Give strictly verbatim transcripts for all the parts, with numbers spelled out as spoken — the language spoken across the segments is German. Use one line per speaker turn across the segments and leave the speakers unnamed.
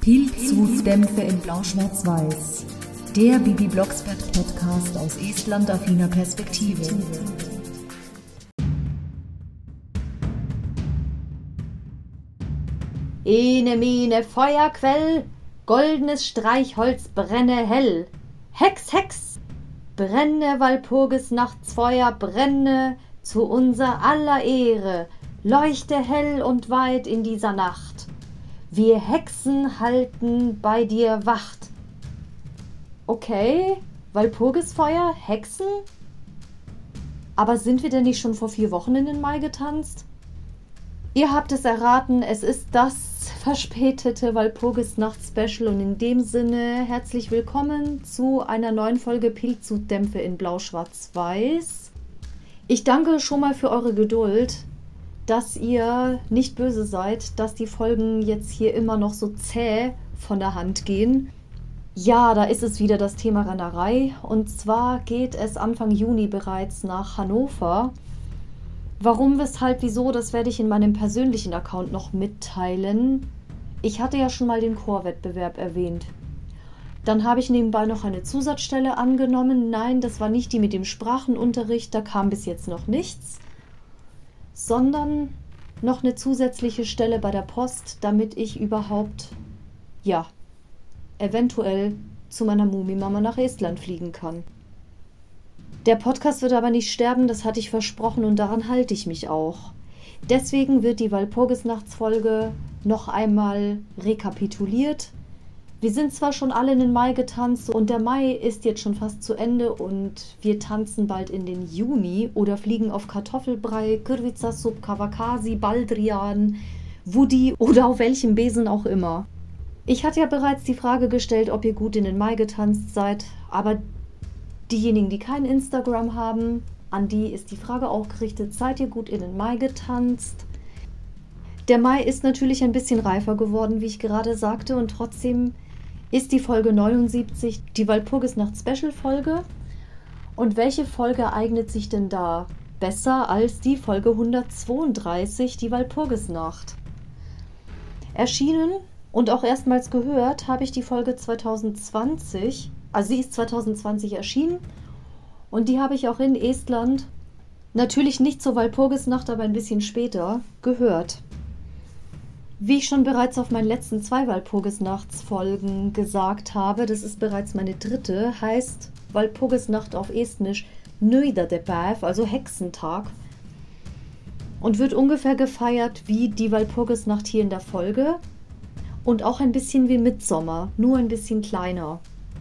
Pilzhutdämpfe in Blau-Schwarz-Weiß. Der Bibi Blocksberg-Podcast aus Estland-affiner Perspektive.
Ene Mine Feuerquell, goldenes Streichholz brenne hell. Hex, Hex, brenne Walpurgis Nachtsfeuer, brenne zu unser aller Ehre, leuchte hell und weit in dieser Nacht. Wir Hexen halten bei dir Wacht. Okay, Walpurgisfeuer, Hexen? Aber sind wir denn nicht schon vor vier Wochen in den Mai getanzt? Ihr habt es erraten, es ist das verspätete Walpurgisnacht-Special und in dem Sinne herzlich willkommen zu einer neuen Folge Pilzhutdämpfe in Blau-Schwarz-Weiß. Ich danke schon mal für eure Geduld, dass ihr nicht böse seid, dass die Folgen jetzt hier immer noch so zäh von der Hand gehen. Ja, da ist es wieder das Thema Rennerei und zwar geht es Anfang Juni bereits nach Hannover. Warum, weshalb, wieso, das werde ich in meinem persönlichen Account noch mitteilen. Ich hatte ja schon mal den Chorwettbewerb erwähnt. Dann habe ich nebenbei noch eine Zusatzstelle angenommen. Nein, das war nicht die mit dem Sprachenunterricht, da kam bis jetzt noch nichts. Sondern noch eine zusätzliche Stelle bei der Post, damit ich überhaupt, ja, eventuell zu meiner Mumimama nach Estland fliegen kann. Der Podcast wird aber nicht sterben, das hatte ich versprochen und daran halte ich mich auch. Deswegen wird die Walpurgisnachtsfolge noch einmal rekapituliert. Wir sind zwar schon alle in den Mai getanzt und der Mai ist jetzt schon fast zu Ende und wir tanzen bald in den Juni oder fliegen auf Kartoffelbrei, Kyrgyzstan, Kavakasi, Baldrian, Wudi oder auf welchem Besen auch immer. Ich hatte ja bereits die Frage gestellt, ob ihr gut in den Mai getanzt seid, aber diejenigen, die kein Instagram haben, an die ist die Frage auch gerichtet, seid ihr gut in den Mai getanzt? Der Mai ist natürlich ein bisschen reifer geworden, wie ich gerade sagte, und trotzdem ist die Folge neunundsiebzig die Walpurgisnacht-Special-Folge. Und welche Folge eignet sich denn da besser als die Folge hundertzweiunddreißig, die Walpurgisnacht? Erschienen und auch erstmals gehört habe ich die Folge zweitausendzwanzig, also sie ist zweitausendzwanzig erschienen und die habe ich auch in Estland, natürlich nicht zur Walpurgisnacht, aber ein bisschen später, gehört. Wie ich schon bereits auf meinen letzten zwei Walpurgisnachtsfolgen gesagt habe, das ist bereits meine dritte, heißt Walpurgisnacht auf Estnisch Nöidadepäev, also Hexentag, und wird ungefähr gefeiert wie die Walpurgisnacht hier in der Folge und auch ein bisschen wie Mittsommer, nur ein bisschen kleiner.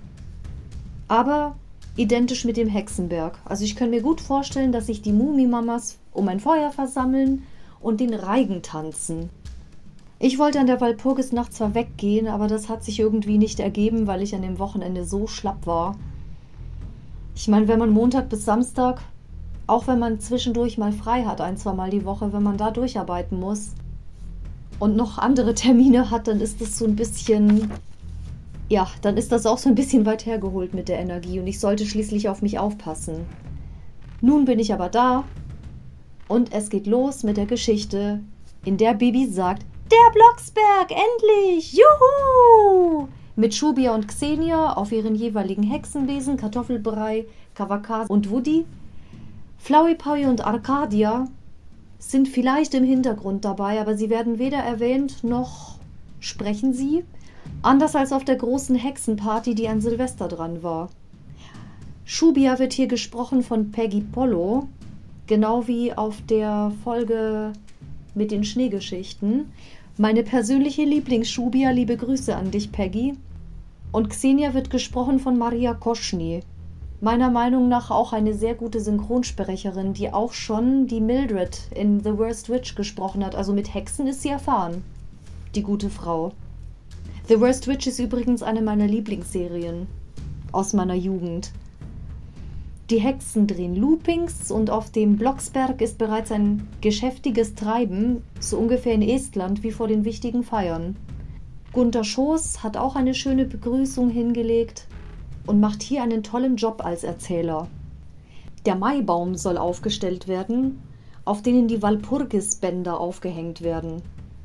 Aber identisch mit dem Hexenberg. Also ich kann mir gut vorstellen, dass sich die Mumimamas um ein Feuer versammeln und den Reigen tanzen. Ich wollte an der Walpurgisnacht zwar weggehen, aber das hat sich irgendwie nicht ergeben, weil ich an dem Wochenende so schlapp war. Ich meine, wenn man Montag bis Samstag, auch wenn man zwischendurch mal frei hat, ein, zwei Mal die Woche, wenn man da durcharbeiten muss und noch andere Termine hat, dann ist das so ein bisschen, ja, dann ist das auch so ein bisschen weit hergeholt mit der Energie und ich sollte schließlich auf mich aufpassen. Nun bin ich aber da und es geht los mit der Geschichte, in der Bibi sagt, der Blocksberg, endlich! Juhu! Mit Shubia und Xenia auf ihren jeweiligen Hexenbesen, Kartoffelbrei, Kavakasi und Wudi. Flowey Powy und Arcadia sind vielleicht im Hintergrund dabei, aber sie werden weder erwähnt noch sprechen sie. Anders als auf der großen Hexenparty, die an Silvester dran war. Shubia wird hier gesprochen von Peggy Pollo, genau wie auf der Folge mit den Schneegeschichten. Meine persönliche Lieblings-Shubia, liebe Grüße an dich, Peggy. Und Xenia wird gesprochen von Maria Koschny. Meiner Meinung nach auch eine sehr gute Synchronsprecherin, die auch schon die Mildred in The Worst Witch gesprochen hat. Also mit Hexen ist sie erfahren, die gute Frau. The Worst Witch ist übrigens eine meiner Lieblingsserien aus meiner Jugend. Die Hexen drehen Loopings und auf dem Blocksberg ist bereits ein geschäftiges Treiben, so ungefähr in Estland wie vor den wichtigen Feiern. Gunter Schoß hat auch eine schöne Begrüßung hingelegt und macht hier einen tollen Job als Erzähler. Der Maibaum soll aufgestellt werden, auf denen die Walpurgisbänder aufgehängt werden.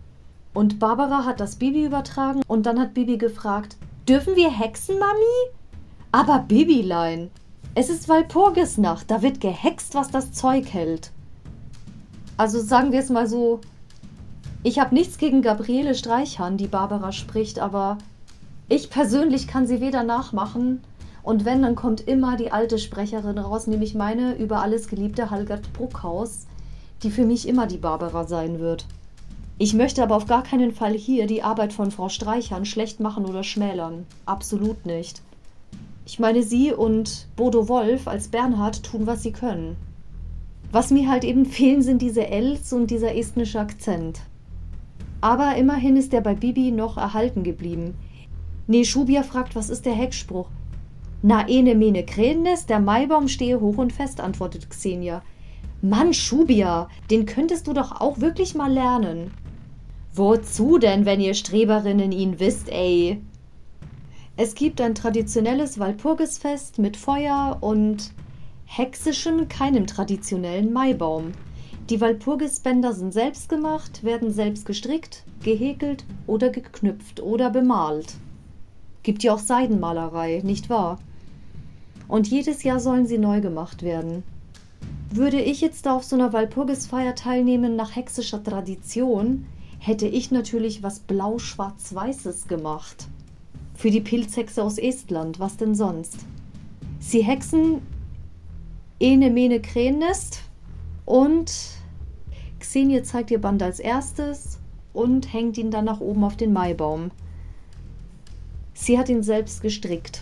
Und Barbara hat das Bibi übertragen und dann hat Bibi gefragt, dürfen wir hexen, Mami? Aber Bibilein, es ist Walpurgisnacht, da wird gehext, was das Zeug hält. Also sagen wir es mal so, ich habe nichts gegen Gabriele Streichhahn, die Barbara spricht, aber ich persönlich kann sie weder nachmachen und wenn, dann kommt immer die alte Sprecherin raus, nämlich meine über alles geliebte Halgert Bruckhaus, die für mich immer die Barbara sein wird. Ich möchte aber auf gar keinen Fall hier die Arbeit von Frau Streichhahn schlecht machen oder schmälern. Absolut nicht. Ich meine, sie und Bodo Wolf als Bernhard tun, was sie können. Was mir halt eben fehlen, sind diese Ls und dieser estnische Akzent. Aber immerhin ist der bei Bibi noch erhalten geblieben. Nee, Schubia fragt, was ist der Hexspruch? Na, ene mene Krähennes, der Maibaum stehe hoch und fest, antwortet Xenia. Mann, Schubia, den könntest du doch auch wirklich mal lernen. Wozu denn, wenn ihr Streberinnen ihn wisst, ey? Es gibt ein traditionelles Walpurgisfest mit Feuer und hexischem, keinem traditionellen Maibaum. Die Walpurgisbänder sind selbst gemacht, werden selbst gestrickt, gehäkelt oder geknüpft oder bemalt. Gibt ja auch Seidenmalerei, nicht wahr? Und jedes Jahr sollen sie neu gemacht werden. Würde ich jetzt da auf so einer Walpurgisfeier teilnehmen nach hexischer Tradition, hätte ich natürlich was Blau-Schwarz-Weißes gemacht. Für die Pilzhexe aus Estland, was denn sonst? Sie hexen ene mene Krähennest und Xenia zeigt ihr Band als erstes und hängt ihn dann nach oben auf den Maibaum. Sie hat ihn selbst gestrickt.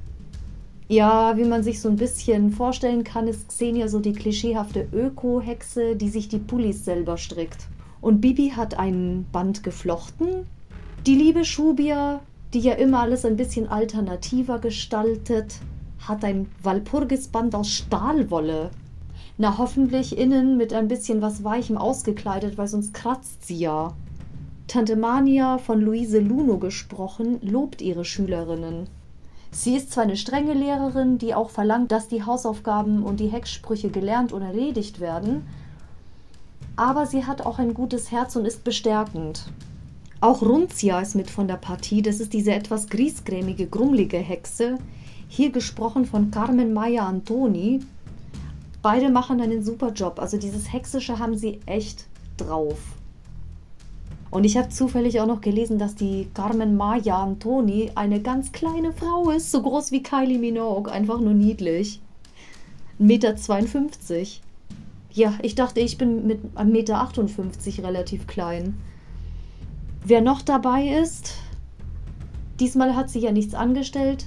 Ja, wie man sich so ein bisschen vorstellen kann, ist Xenia so die klischeehafte Öko-Hexe, die sich die Pullis selber strickt. Und Bibi hat ein Band geflochten. Die liebe Schubia, die ja immer alles ein bisschen alternativer gestaltet, hat ein Walpurgisband aus Stahlwolle. Na, hoffentlich innen mit ein bisschen was Weichem ausgekleidet, weil sonst kratzt sie ja. Tante Mania, von Luise Luno gesprochen, lobt ihre Schülerinnen. Sie ist zwar eine strenge Lehrerin, die auch verlangt, dass die Hausaufgaben und die Hexsprüche gelernt und erledigt werden, aber sie hat auch ein gutes Herz und ist bestärkend. Auch Runzia ist mit von der Partie, das ist diese etwas griesgrämige, grummelige Hexe, hier gesprochen von Carmen Maya Antoni. Beide machen einen super Job, also dieses Hexische haben sie echt drauf. Und ich habe zufällig auch noch gelesen, dass die Carmen Maya Antoni eine ganz kleine Frau ist, so groß wie Kylie Minogue, einfach nur niedlich. ein Meter zweiundfünfzig. Ja, ich dachte, ich bin mit ein Meter achtundfünfzig relativ klein. Wer noch dabei ist, diesmal hat sie ja nichts angestellt,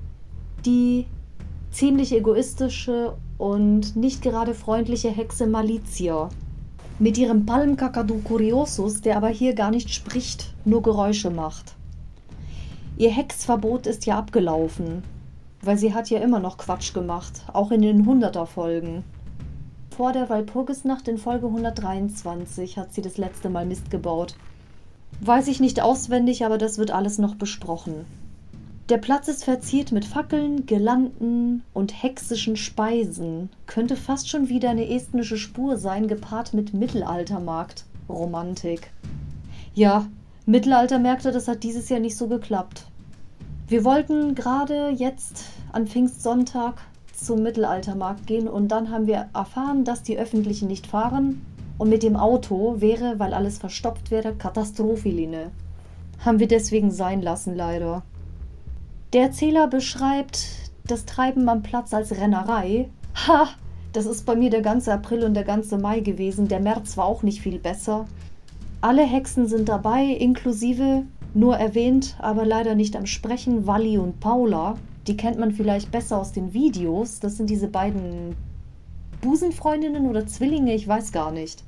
die ziemlich egoistische und nicht gerade freundliche Hexe Malizia. Mit ihrem Palmkakadu Curiosus, der aber hier gar nicht spricht, nur Geräusche macht. Ihr Hexverbot ist ja abgelaufen, weil sie hat ja immer noch Quatsch gemacht, auch in den Hunderter-Folgen. Vor der Walpurgisnacht in Folge hundertdreiundzwanzig hat sie das letzte Mal Mist gebaut. Weiß ich nicht auswendig, aber das wird alles noch besprochen. Der Platz ist verziert mit Fackeln, Girlanden und hexischen Speisen. Könnte fast schon wieder eine estnische Spur sein, gepaart mit Mittelaltermarkt-Romantik. Ja, Mittelaltermärkte, das hat dieses Jahr nicht so geklappt. Wir wollten gerade jetzt an Pfingstsonntag zum Mittelaltermarkt gehen und dann haben wir erfahren, dass die Öffentlichen nicht fahren und mit dem Auto wäre, weil alles verstopft wäre, Katastrophiline. Haben wir deswegen sein lassen, leider. Der Erzähler beschreibt das Treiben am Platz als Rennerei. Ha, das ist bei mir der ganze April und der ganze Mai gewesen. Der März war auch nicht viel besser. Alle Hexen sind dabei, inklusive, nur erwähnt, aber leider nicht am Sprechen, Walli und Paula. Die kennt man vielleicht besser aus den Videos. Das sind diese beiden Busenfreundinnen oder Zwillinge, ich weiß gar nicht.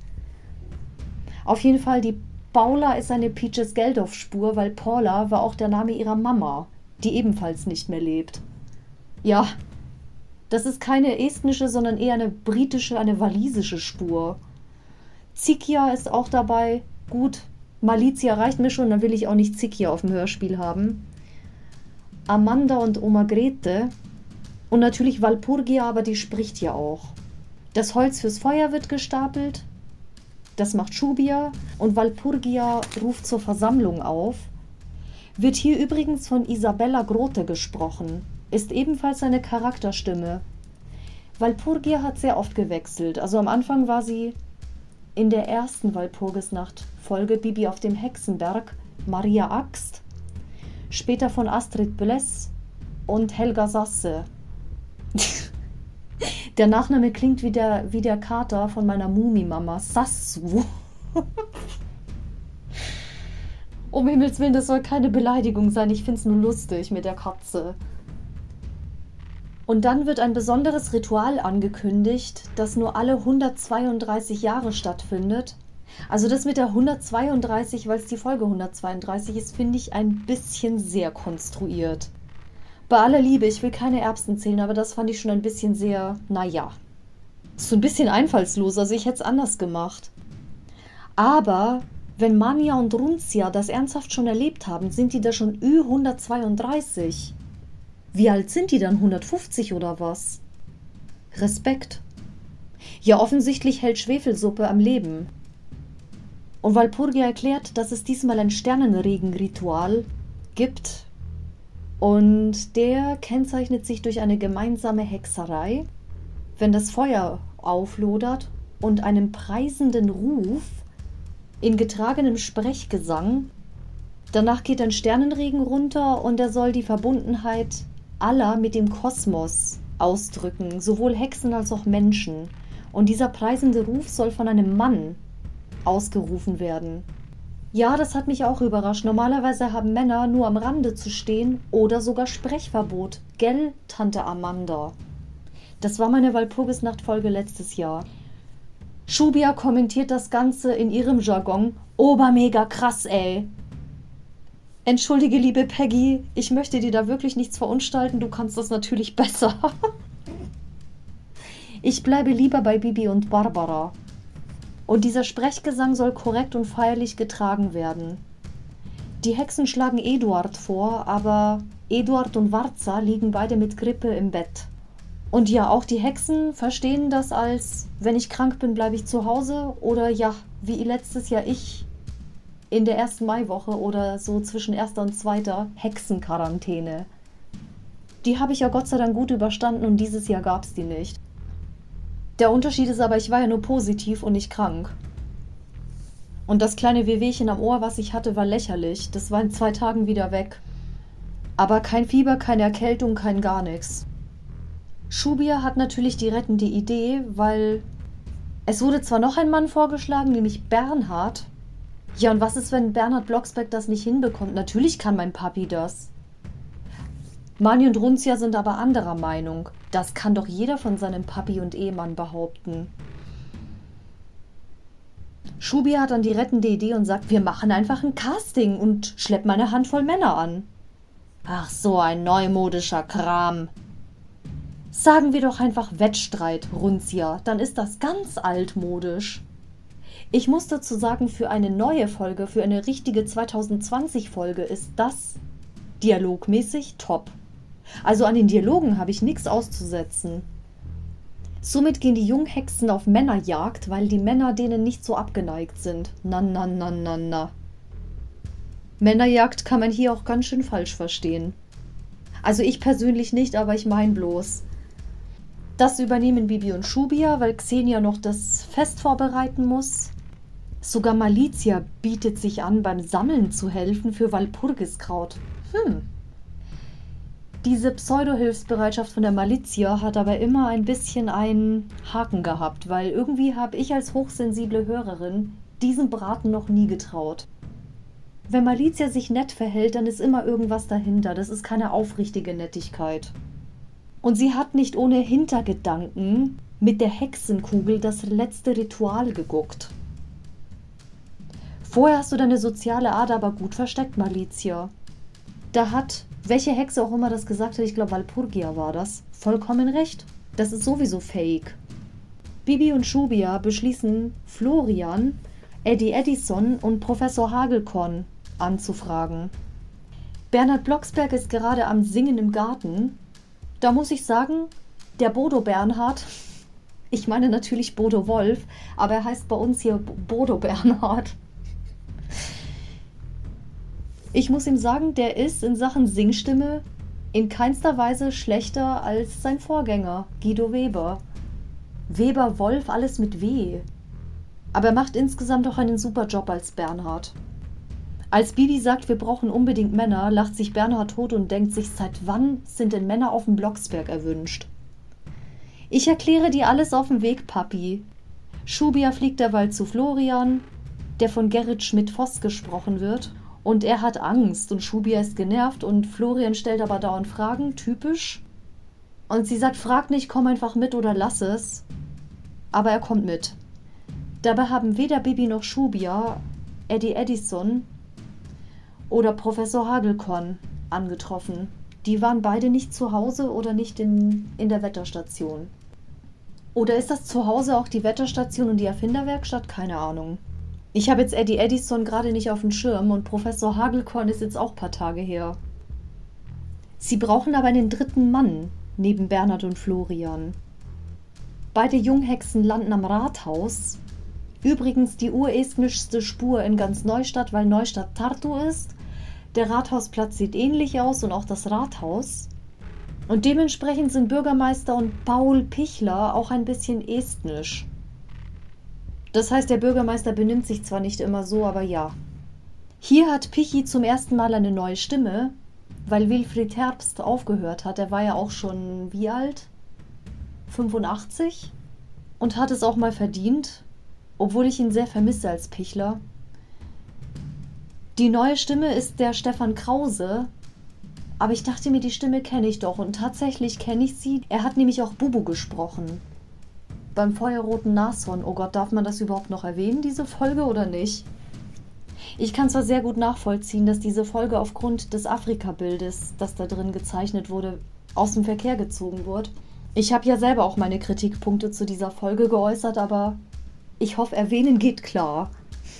Auf jeden Fall, die Paula ist eine Peaches Geldof-Spur, weil Paula war auch der Name ihrer Mama, die ebenfalls nicht mehr lebt. Ja, das ist keine estnische, sondern eher eine britische, eine walisische Spur. Zikia ist auch dabei. Gut, Malizia reicht mir schon, dann will ich auch nicht Zikia auf dem Hörspiel haben. Amanda und Oma Grete. Und natürlich Walpurgia, aber die spricht ja auch. Das Holz fürs Feuer wird gestapelt. Das macht Shubia und Walpurgia ruft zur Versammlung auf. Wird hier übrigens von Isabella Grote gesprochen, ist ebenfalls eine Charakterstimme. Walpurgia hat sehr oft gewechselt. Also am Anfang war sie in der ersten Walpurgisnacht-Folge Bibi auf dem Hexenberg Maria Axt, später von Astrid Bless und Helga Sasse. Der Nachname klingt wie der, wie der Kater von meiner Mumimama, Sassu. Um Himmels Willen, das soll keine Beleidigung sein, ich find's nur lustig mit der Katze. Und dann wird ein besonderes Ritual angekündigt, das nur alle hundertzweiunddreißig Jahre stattfindet. Also das mit der hundertzweiunddreißig, weil es die Folge hundertzweiunddreißig ist, finde ich ein bisschen sehr konstruiert. Bei aller Liebe, ich will keine Erbsen zählen, aber das fand ich schon ein bisschen sehr, naja. So ein bisschen einfallslos, also ich hätte es anders gemacht. Aber wenn Manja und Runzia das ernsthaft schon erlebt haben, sind die da schon Ü hundertzweiunddreißig. Wie alt sind die dann? hundertfünfzig oder was? Respekt. Ja, offensichtlich hält Schwefelsuppe am Leben. Und Walpurgia erklärt, dass es diesmal ein Sternenregenritual gibt. Und der kennzeichnet sich durch eine gemeinsame Hexerei, wenn das Feuer auflodert und einem preisenden Ruf in getragenem Sprechgesang. Danach geht ein Sternenregen runter und er soll die Verbundenheit aller mit dem Kosmos ausdrücken, sowohl Hexen als auch Menschen. Und dieser preisende Ruf soll von einem Mann ausgerufen werden. Ja, das hat mich auch überrascht. Normalerweise haben Männer nur am Rande zu stehen oder sogar Sprechverbot. Gell, Tante Amanda? Das war meine Walpurgisnacht-Folge letztes Jahr. Shubia kommentiert das Ganze in ihrem Jargon. Obermega krass, ey. Entschuldige, liebe Peggy, ich möchte dir da wirklich nichts verunstalten. Du kannst das natürlich besser. Ich bleibe lieber bei Bibi und Barbara. Und dieser Sprechgesang soll korrekt und feierlich getragen werden. Die Hexen schlagen Eduard vor, aber Eduard und Warza liegen beide mit Grippe im Bett. Und ja, auch die Hexen verstehen das als, wenn ich krank bin, bleibe ich zu Hause. Oder ja, wie letztes Jahr ich in der ersten Maiwoche oder so zwischen erster und zweiter Hexenquarantäne. Die habe ich ja Gott sei Dank gut überstanden und dieses Jahr gab es die nicht. Der Unterschied ist aber, ich war ja nur positiv und nicht krank. Und das kleine Wehwehchen am Ohr, was ich hatte, war lächerlich. Das war in zwei Tagen wieder weg. Aber kein Fieber, keine Erkältung, kein gar nichts. Shubia hat natürlich die rettende Idee, weil es wurde zwar noch ein Mann vorgeschlagen, nämlich Bernhard. Ja, und was ist, wenn Bernhard Blocksberg das nicht hinbekommt? Natürlich kann mein Papi das. Mani und Runzia sind aber anderer Meinung. Das kann doch jeder von seinem Papi und Ehemann behaupten. Shubia hat dann die rettende Idee und sagt, wir machen einfach ein Casting und schleppen eine Handvoll Männer an. Ach, so ein neumodischer Kram. Sagen wir doch einfach Wettstreit, Runzia, dann ist das ganz altmodisch. Ich muss dazu sagen, für eine neue Folge, für eine richtige zweitausendzwanzig-Folge ist das dialogmäßig top. Also an den Dialogen habe ich nichts auszusetzen. Somit gehen die Junghexen auf Männerjagd, weil die Männer denen nicht so abgeneigt sind. Na, na, na, na, na. Männerjagd kann man hier auch ganz schön falsch verstehen. Also ich persönlich nicht, aber ich meine bloß. Das übernehmen Bibi und Shubia, weil Xenia noch das Fest vorbereiten muss. Sogar Malizia bietet sich an, beim Sammeln zu helfen für Walpurgiskraut. Hm. Diese Pseudo-Hilfsbereitschaft von der Malizia hat aber immer ein bisschen einen Haken gehabt, weil irgendwie habe ich als hochsensible Hörerin diesem Braten noch nie getraut. Wenn Malizia sich nett verhält, dann ist immer irgendwas dahinter. Das ist keine aufrichtige Nettigkeit. Und sie hat nicht ohne Hintergedanken mit der Hexenkugel das letzte Ritual geguckt. Vorher hast du deine soziale Ader aber gut versteckt, Malizia. Da hat, welche Hexe auch immer das gesagt hat, ich glaube Walpurgia war das, vollkommen recht. Das ist sowieso fake. Bibi und Shubia beschließen, Florian, Eddie Edison und Professor Hagelkorn anzufragen. Bernhard Blocksberg ist gerade am Singen im Garten. Da muss ich sagen, der Bodo Bernhard Ich meine natürlich Bodo Wolf, aber er heißt bei uns hier Bodo Bernhard. Ich muss ihm sagen, der ist in Sachen Singstimme in keinster Weise schlechter als sein Vorgänger, Guido Weber. Weber, Wolf, alles mit W. Aber er macht insgesamt auch einen super Job als Bernhard. Als Bibi sagt, wir brauchen unbedingt Männer, lacht sich Bernhard tot und denkt sich, seit wann sind denn Männer auf dem Blocksberg erwünscht? Ich erkläre dir alles auf dem Weg, Papi. Schubia fliegt derweil zu Florian, der von Gerrit Schmidt-Voss gesprochen wird. Und er hat Angst und Schubia ist genervt und Florian stellt aber dauernd Fragen, typisch. Und sie sagt, frag nicht, komm einfach mit oder lass es. Aber er kommt mit. Dabei haben weder Bibi noch Schubia Eddie Edison oder Professor Hagelkorn angetroffen. Die waren beide nicht zu Hause oder nicht in, in der Wetterstation. Oder ist das zu Hause auch die Wetterstation und die Erfinderwerkstatt? Keine Ahnung. Ich habe jetzt Eddie Edison gerade nicht auf dem Schirm und Professor Hagelkorn ist jetzt auch ein paar Tage her. Sie brauchen aber einen dritten Mann neben Bernhard und Florian. Beide Junghexen landen am Rathaus. Übrigens die urestnischste Spur in ganz Neustadt, weil Neustadt Tartu ist. Der Rathausplatz sieht ähnlich aus und auch das Rathaus. Und dementsprechend sind Bürgermeister und Paul Pichler auch ein bisschen estnisch. Das heißt, der Bürgermeister benimmt sich zwar nicht immer so, aber ja. Hier hat Pichi zum ersten Mal eine neue Stimme, weil Wilfried Herbst aufgehört hat. Er war ja auch schon, wie alt? fünfundachtzig? Und hat es auch mal verdient, obwohl ich ihn sehr vermisse als Pichler. Die neue Stimme ist der Stefan Krause, aber ich dachte mir, die Stimme kenne ich doch und tatsächlich kenne ich sie. Er hat nämlich auch Bubu gesprochen. Beim feuerroten Nashorn. Oh Gott, darf man das überhaupt noch erwähnen, diese Folge, oder nicht? Ich kann zwar sehr gut nachvollziehen, dass diese Folge aufgrund des Afrika-Bildes, das da drin gezeichnet wurde, aus dem Verkehr gezogen wurde. Ich habe ja selber auch meine Kritikpunkte zu dieser Folge geäußert, aber ich hoffe, erwähnen geht klar.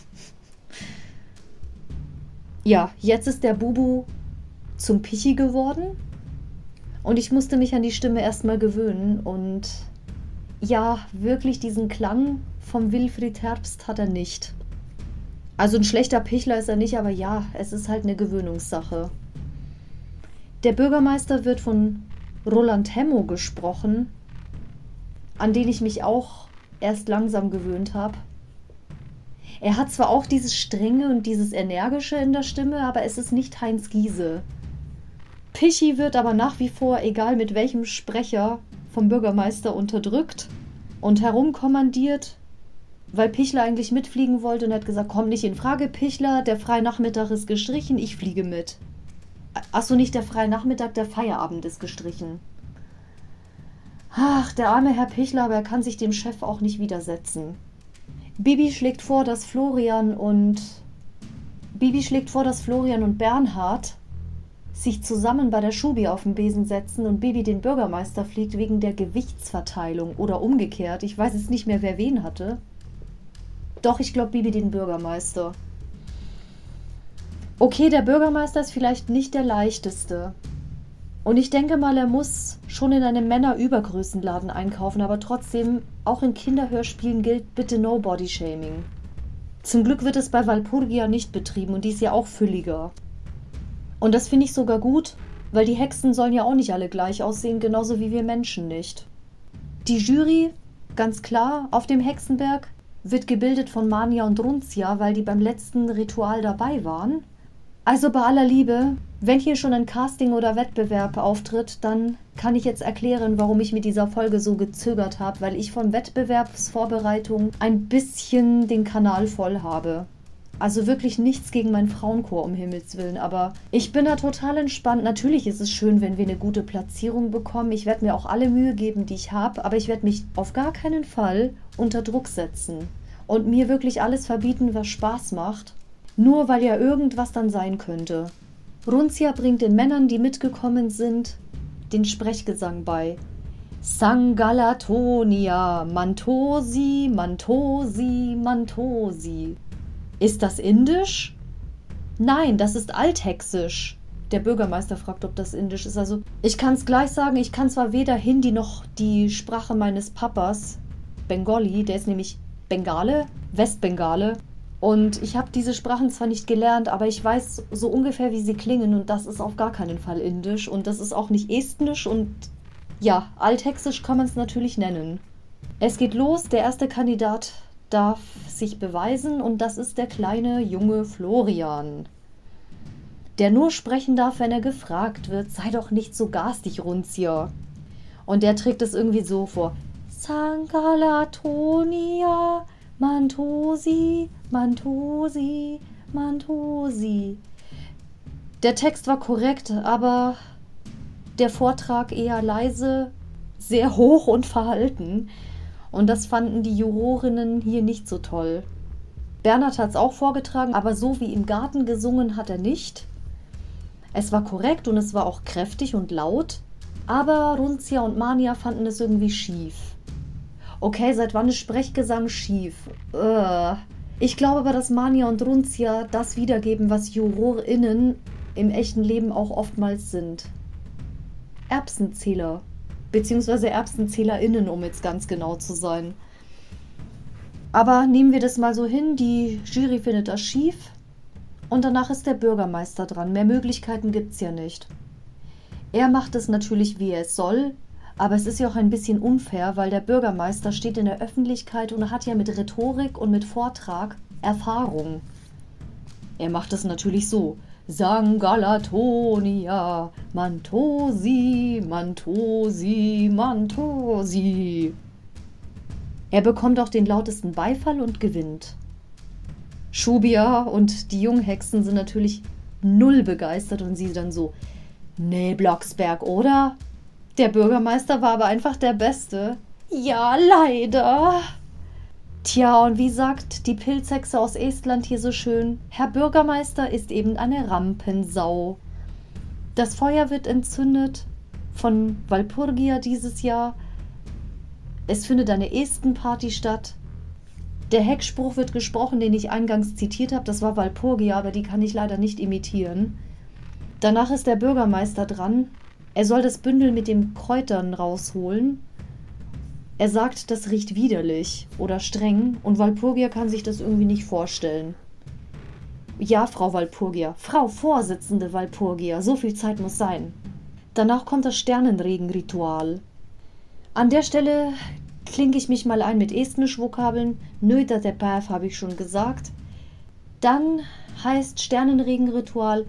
Ja, jetzt ist der Bubu zum Pichi geworden und ich musste mich an die Stimme erstmal gewöhnen und ja, wirklich diesen Klang vom Wilfried Herbst hat er nicht. Also ein schlechter Pichler ist er nicht, aber ja, es ist halt eine Gewöhnungssache. Der Bürgermeister wird von Roland Hemmo gesprochen, an den ich mich auch erst langsam gewöhnt habe. Er hat zwar auch dieses Strenge und dieses Energische in der Stimme, aber es ist nicht Heinz Giese. Pichi wird aber nach wie vor, egal mit welchem Sprecher, vom Bürgermeister unterdrückt und herumkommandiert, weil Pichler eigentlich mitfliegen wollte und hat gesagt, komm nicht in Frage, Pichler, der freie Nachmittag ist gestrichen, ich fliege mit. Achso, nicht der freie Nachmittag, der Feierabend ist gestrichen. Ach, der arme Herr Pichler, aber er kann sich dem Chef auch nicht widersetzen. Bibi schlägt vor, dass Florian und Bibi schlägt vor, dass Florian und Bernhard sich zusammen bei der Schubi auf den Besen setzen und Bibi den Bürgermeister fliegt wegen der Gewichtsverteilung oder umgekehrt. Ich weiß jetzt nicht mehr, wer wen hatte. Doch, ich glaube Bibi den Bürgermeister. Okay, der Bürgermeister ist vielleicht nicht der leichteste. Und ich denke mal, er muss schon in einem Männerübergrößenladen einkaufen, aber trotzdem, auch in Kinderhörspielen gilt bitte no Body Shaming. Zum Glück wird es bei Walpurgia nicht betrieben und die ist ja auch fülliger. Und das finde ich sogar gut, weil die Hexen sollen ja auch nicht alle gleich aussehen, genauso wie wir Menschen nicht. Die Jury, ganz klar, auf dem Hexenberg wird gebildet von Mania und Runzia, weil die beim letzten Ritual dabei waren. Also bei aller Liebe, wenn hier schon ein Casting oder Wettbewerb auftritt, dann kann ich jetzt erklären, warum ich mit dieser Folge so gezögert habe, weil ich von Wettbewerbsvorbereitung ein bisschen den Kanal voll habe. Also wirklich nichts gegen meinen Frauenchor, um Himmels Willen, aber ich bin da total entspannt. Natürlich ist es schön, wenn wir eine gute Platzierung bekommen. Ich werde mir auch alle Mühe geben, die ich habe, aber ich werde mich auf gar keinen Fall unter Druck setzen und mir wirklich alles verbieten, was Spaß macht, nur weil ja irgendwas dann sein könnte. Runzia bringt den Männern, die mitgekommen sind, den Sprechgesang bei. Sangalatonia, Mantosi, Mantosi, Mantosi. Ist das indisch? Nein, das ist althexisch. Der Bürgermeister fragt, ob das indisch ist. Also, ich kann es gleich sagen, ich kann zwar weder Hindi noch die Sprache meines Papas, Bengali, der ist nämlich Bengale, Westbengale. Und ich habe diese Sprachen zwar nicht gelernt, aber ich weiß so ungefähr, wie sie klingen und das ist auf gar keinen Fall Indisch und das ist auch nicht Estnisch und ja, Althexisch kann man es natürlich nennen. Es geht los, der erste Kandidat darf sich beweisen und das ist der kleine junge Florian, der nur sprechen darf, wenn er gefragt wird. Sei doch nicht so garstig, Runzia. Und der trägt es irgendwie so vor. Sangalatonia, Mantosi, Mantosi, Mantosi. Der Text war korrekt, aber der Vortrag eher leise, sehr hoch und verhalten. Und das fanden die Jurorinnen hier nicht so toll. Bernhard hat es auch vorgetragen, aber so wie im Garten gesungen hat er nicht. Es war korrekt und es war auch kräftig und laut, aber Runzia und Mania fanden es irgendwie schief. Okay, seit wann ist Sprechgesang schief? Äh. Ich glaube aber, dass Mania und Runzia das wiedergeben, was JurorInnen im echten Leben auch oftmals sind. Erbsenzähler. Beziehungsweise ErbsenzählerInnen, um jetzt ganz genau zu sein. Aber nehmen wir das mal so hin, die Jury findet das schief und danach ist der Bürgermeister dran. Mehr Möglichkeiten gibt's ja nicht. Er macht es natürlich, wie er es soll, aber es ist ja auch ein bisschen unfair, weil der Bürgermeister steht in der Öffentlichkeit und hat ja mit Rhetorik und mit Vortrag Erfahrung. Er macht es natürlich so. Sangalatonia, Mantosi, Mantosi, Mantosi. Er bekommt auch den lautesten Beifall und gewinnt. Shubia und die Junghexen sind natürlich null begeistert und sie dann so, nee, Blocksberg, oder? Der Bürgermeister war aber einfach der Beste. Ja, leider. Tja, und wie sagt die Pilzhexe aus Estland hier so schön, Herr Bürgermeister ist eben eine Rampensau. Das Feuer wird entzündet von Walpurgia dieses Jahr. Es findet eine Estenparty statt. Der Heckspruch wird gesprochen, den ich eingangs zitiert habe. Das war Walpurgia, aber die kann ich leider nicht imitieren. Danach ist der Bürgermeister dran. Er soll das Bündel mit den Kräutern rausholen. Er sagt, das riecht widerlich oder streng und Walpurgia kann sich das irgendwie nicht vorstellen. Ja, Frau Walpurgia, Frau Vorsitzende Walpurgia, so viel Zeit muss sein. Danach kommt das Sternenregen-Ritual. An der Stelle klinke ich mich mal ein mit Estnisch-Vokabeln. Nöder der Päv habe ich schon gesagt. Dann heißt Sternenregen-Ritual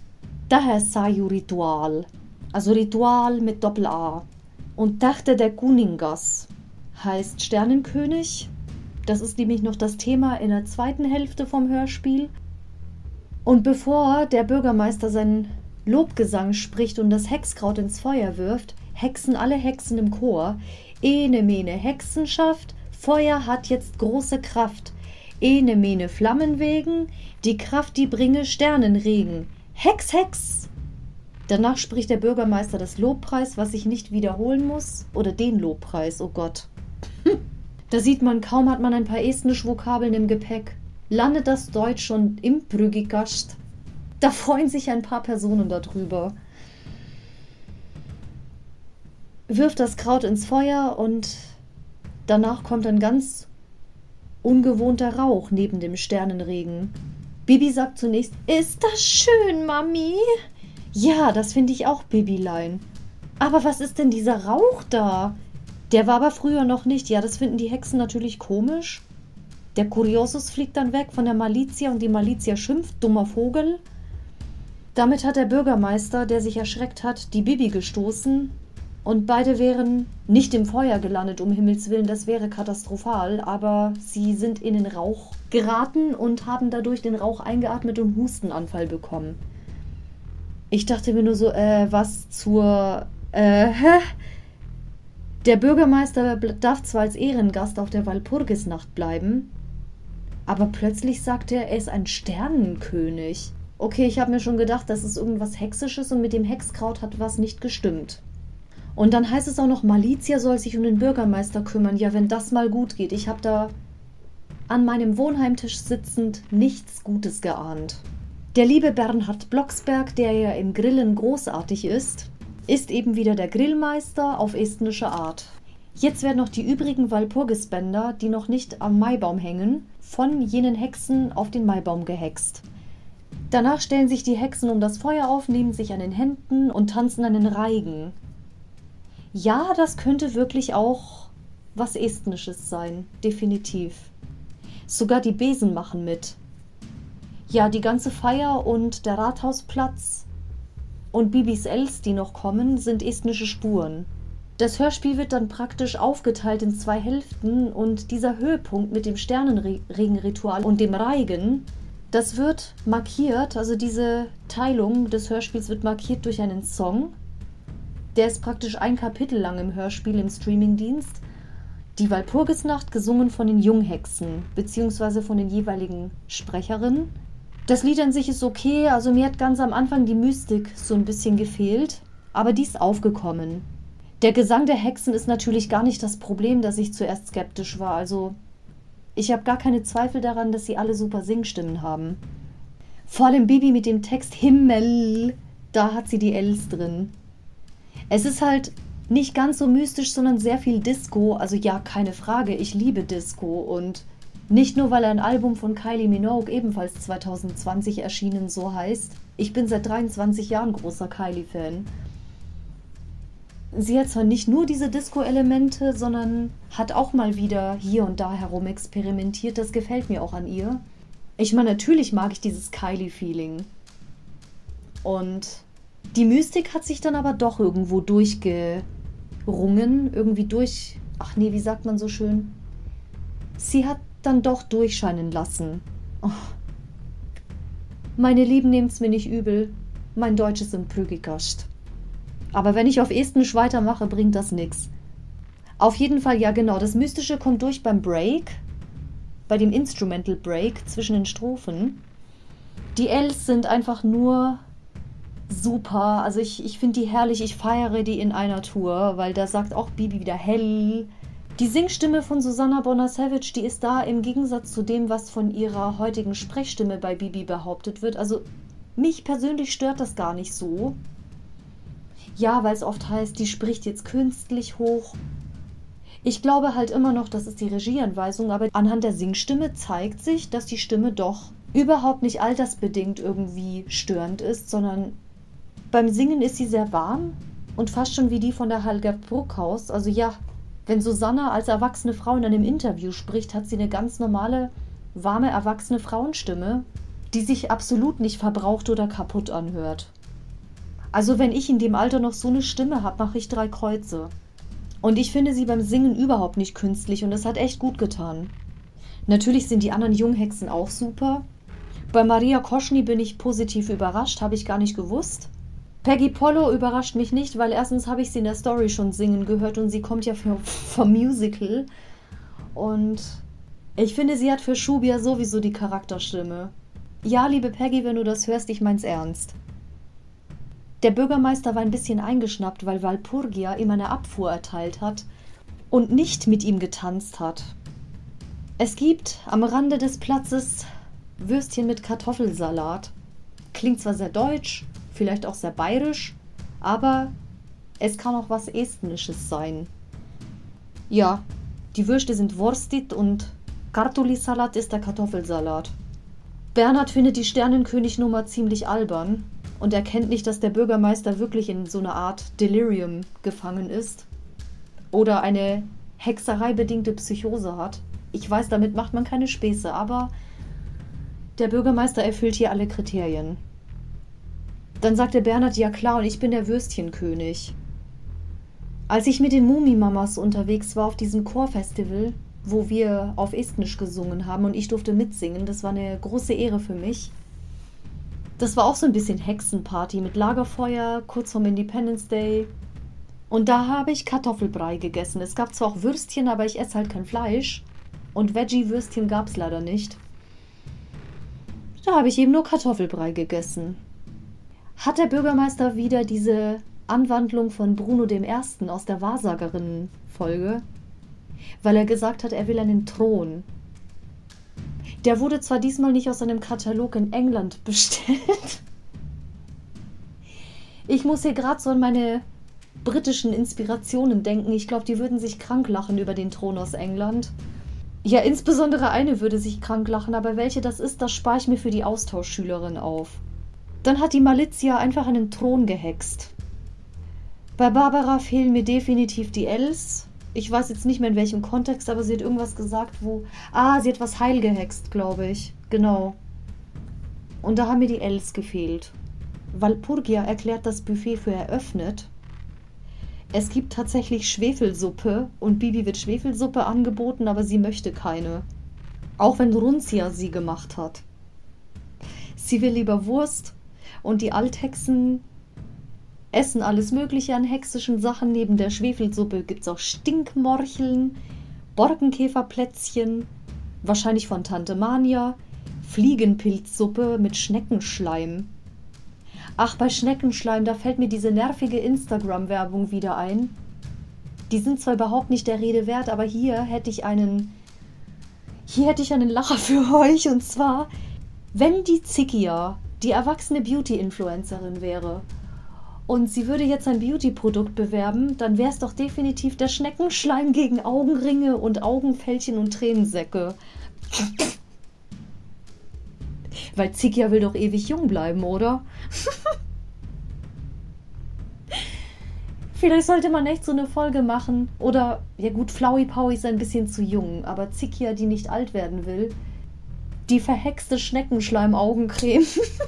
Tähesaju-Ritual. Also Ritual mit Doppel-A. Und Tähte der Kuningas heißt Sternenkönig. Das ist nämlich noch das Thema in der zweiten Hälfte vom Hörspiel. Und bevor der Bürgermeister seinen Lobgesang spricht und das Hexkraut ins Feuer wirft, hexen alle Hexen im Chor. Ene mene Hexenschaft, Feuer hat jetzt große Kraft. Ene mene Flammen wegen, die Kraft, die bringe Sternenregen. Hex, Hex! Danach spricht der Bürgermeister das Lobpreis, was ich nicht wiederholen muss. Oder den Lobpreis, oh Gott. Da sieht man, kaum hat man ein paar Estnisch-Vokabeln im Gepäck, landet das Deutsch schon im Prügikast. Da freuen sich ein paar Personen darüber. Wirft das Kraut ins Feuer und danach kommt ein ganz ungewohnter Rauch neben dem Sternenregen. Bibi sagt zunächst, ist das schön, Mami? Ja, das finde ich auch, Bibilein. Aber was ist denn dieser Rauch da? Der war aber früher noch nicht. Ja, das finden die Hexen natürlich komisch. Der Kuriosus fliegt dann weg von der Malizia und die Malizia schimpft, dummer Vogel. Damit hat der Bürgermeister, der sich erschreckt hat, die Bibi gestoßen und beide wären nicht im Feuer gelandet, um Himmels Willen, das wäre katastrophal, aber sie sind in den Rauch geraten und haben dadurch den Rauch eingeatmet und Hustenanfall bekommen. Ich dachte mir nur so, äh, was zur, äh, hä? Der Bürgermeister darf zwar als Ehrengast auf der Walpurgisnacht bleiben, aber plötzlich sagt er, er ist ein Sternenkönig. Okay, ich habe mir schon gedacht, das ist irgendwas Hexisches und mit dem Hexkraut hat was nicht gestimmt. Und dann heißt es auch noch, Malizia soll sich um den Bürgermeister kümmern. Ja, wenn das mal gut geht. Ich habe da an meinem Wohnheimtisch sitzend nichts Gutes geahnt. Der liebe Bernhard Blocksberg, der ja im Grillen großartig ist, ist eben wieder der Grillmeister auf estnische Art. Jetzt werden noch die übrigen Walpurgisbänder, die noch nicht am Maibaum hängen, von jenen Hexen auf den Maibaum gehext. Danach stellen sich die Hexen um das Feuer auf, nehmen sich an den Händen und tanzen einen Reigen. Ja, das könnte wirklich auch was Estnisches sein, definitiv. Sogar die Besen machen mit. Ja, die ganze Feier und der Rathausplatz und Bibis Els, die noch kommen, sind estnische Spuren. Das Hörspiel wird dann praktisch aufgeteilt in zwei Hälften und dieser Höhepunkt mit dem Sternenregenritual und dem Reigen, das wird markiert, also diese Teilung des Hörspiels wird markiert durch einen Song. Der ist praktisch ein Kapitel lang im Hörspiel im Streamingdienst. Die Walpurgisnacht, gesungen von den Junghexen, beziehungsweise von den jeweiligen Sprecherinnen. Das Lied an sich ist okay, also mir hat ganz am Anfang die Mystik so ein bisschen gefehlt, aber die ist aufgekommen. Der Gesang der Hexen ist natürlich gar nicht das Problem, dass ich zuerst skeptisch war, also ich habe gar keine Zweifel daran, dass sie alle super Singstimmen haben. Vor allem Bibi mit dem Text Himmel, da hat sie die Els drin. Es ist halt nicht ganz so mystisch, sondern sehr viel Disco, also ja, keine Frage, ich liebe Disco und nicht nur, weil ein Album von Kylie Minogue ebenfalls zwanzig zwanzig erschienen so heißt. Ich bin seit dreiundzwanzig Jahren großer Kylie-Fan. Sie hat zwar nicht nur diese Disco-Elemente, sondern hat auch mal wieder hier und da herum experimentiert. Das gefällt mir auch an ihr. Ich meine, natürlich mag ich dieses Kylie-Feeling. Und die Mystik hat sich dann aber doch irgendwo durchgerungen. Irgendwie durch... Ach nee, wie sagt man so schön? Sie hat dann doch durchscheinen lassen. Oh. Meine Lieben, nehmt's mir nicht übel. Mein Deutsch ist im Prügigast. Aber wenn ich auf Estnisch weitermache, bringt das nichts. Auf jeden Fall, ja genau, das Mystische kommt durch beim Break, bei dem Instrumental Break zwischen den Strophen. Die Els sind einfach nur super, also ich, ich finde die herrlich, ich feiere die in einer Tour, weil da sagt auch Bibi wieder hell. Die Singstimme von Susanna Bonner-Savage, die ist da im Gegensatz zu dem, was von ihrer heutigen Sprechstimme bei Bibi behauptet wird. Also mich persönlich stört das gar nicht so. Ja, weil es oft heißt, die spricht jetzt künstlich hoch. Ich glaube halt immer noch, das ist die Regieanweisung, aber anhand der Singstimme zeigt sich, dass die Stimme doch überhaupt nicht altersbedingt irgendwie störend ist, sondern beim Singen ist sie sehr warm und fast schon wie die von der Hallgerd Bruckhaus. Also ja, wenn Susanna als erwachsene Frau in einem Interview spricht, hat sie eine ganz normale, warme, erwachsene Frauenstimme, die sich absolut nicht verbraucht oder kaputt anhört. Also wenn ich in dem Alter noch so eine Stimme habe, mache ich drei Kreuze. Und ich finde sie beim Singen überhaupt nicht künstlich und das hat echt gut getan. Natürlich sind die anderen Junghexen auch super. Bei Maria Koschny bin ich positiv überrascht, habe ich gar nicht gewusst. Peggy Pollo überrascht mich nicht, weil erstens habe ich sie in der Story schon singen gehört und sie kommt ja für, vom Musical. Und ich finde, sie hat für Shubia sowieso die Charakterstimme. Ja, liebe Peggy, wenn du das hörst, ich mein's ernst. Der Bürgermeister war ein bisschen eingeschnappt, weil Walpurgia ihm eine Abfuhr erteilt hat und nicht mit ihm getanzt hat. Es gibt am Rande des Platzes Würstchen mit Kartoffelsalat. Klingt zwar sehr deutsch, vielleicht auch sehr bayerisch, aber es kann auch was Estnisches sein. Ja, die Würste sind Worstit und Kartoffelsalat ist der Kartoffelsalat. Bernhard findet die Sternenkönig-Nummer ziemlich albern und erkennt nicht, dass der Bürgermeister wirklich in so einer Art Delirium gefangen ist oder eine hexereibedingte Psychose hat. Ich weiß, damit macht man keine Späße, aber der Bürgermeister erfüllt hier alle Kriterien. Dann sagt der Bernhard, ja klar, und ich bin der Würstchenkönig. Als ich mit den Mumimamas unterwegs war auf diesem Chorfestival, wo wir auf Estnisch gesungen haben und ich durfte mitsingen, das war eine große Ehre für mich. Das war auch so ein bisschen Hexenparty mit Lagerfeuer, kurz vorm Independence Day. Und da habe ich Kartoffelbrei gegessen. Es gab zwar auch Würstchen, aber ich esse halt kein Fleisch. Und Veggie-Würstchen gab es leider nicht. Da habe ich eben nur Kartoffelbrei gegessen. Hat der Bürgermeister wieder diese Anwandlung von Bruno dem Ersten aus der Wahrsagerinnen-Folge? Weil er gesagt hat, er will einen Thron. Der wurde zwar diesmal nicht aus einem Katalog in England bestellt. Ich muss hier gerade so an meine britischen Inspirationen denken. Ich glaube, die würden sich krank lachen über den Thron aus England. Ja, insbesondere eine würde sich krank lachen, aber welche das ist, das spare ich mir für die Austauschschülerin auf. Dann hat die Malizia einfach einen Thron gehext. Bei Barbara fehlen mir definitiv die Ls. Ich weiß jetzt nicht mehr in welchem Kontext, aber sie hat irgendwas gesagt, wo... Ah, sie hat was heil gehext, glaube ich. Genau. Und da haben mir die Ls gefehlt. Walpurgia erklärt das Buffet für eröffnet. Es gibt tatsächlich Schwefelsuppe und Bibi wird Schwefelsuppe angeboten, aber sie möchte keine. Auch wenn Runzia sie gemacht hat. Sie will lieber Wurst und die Althexen essen alles mögliche an hexischen Sachen. Neben der Schwefelsuppe gibt es auch Stinkmorcheln, Borkenkäferplätzchen, wahrscheinlich von Tante Mania, Fliegenpilzsuppe mit Schneckenschleim. Ach, bei Schneckenschleim, da fällt mir diese nervige Instagram-Werbung wieder ein. Die sind zwar überhaupt nicht der Rede wert, aber hier hätte ich einen, hier hätte ich einen Lacher für euch. Und zwar, wenn die Zikia die erwachsene Beauty-Influencerin wäre und sie würde jetzt ein Beauty-Produkt bewerben, dann wäre es doch definitiv der Schneckenschleim gegen Augenringe und Augenfältchen und Tränensäcke. Weil Zikia will doch ewig jung bleiben, oder? Vielleicht sollte man echt so eine Folge machen. Oder, ja gut, Flowey Powy ist ein bisschen zu jung, aber Zikia, die nicht alt werden will, die verhexte Schneckenschleim-Augencreme.